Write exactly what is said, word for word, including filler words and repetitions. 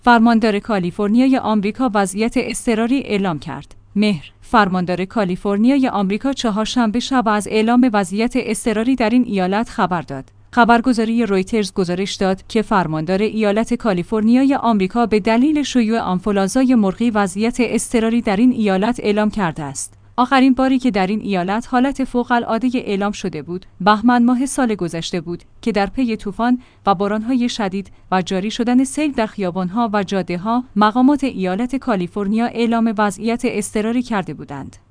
فرماندار کالیفرنیای آمریکا وضعیت اضطراری اعلام کرد. مهر: فرماندار کالیفرنیای آمریکا چهارشنبه شب از اعلام وضعیت اضطراری در این ایالت خبر داد. خبرگزاری رویترز گزارش داد که فرماندار ایالت کالیفرنیای آمریکا به دلیل شیوع آنفولانزای مرغی وضعیت اضطراری در این ایالت اعلام کرده است. آخرین باری که در این ایالت حالت فوق‌العاده اعلام شده بود، بهمن ماه سال گذشته بود که در پی طوفان و باران‌های شدید و جاری شدن سیل در خیابان‌ها و جاده‌ها، مقامات ایالت کالیفرنیا اعلام وضعیت اضطراری کرده بودند.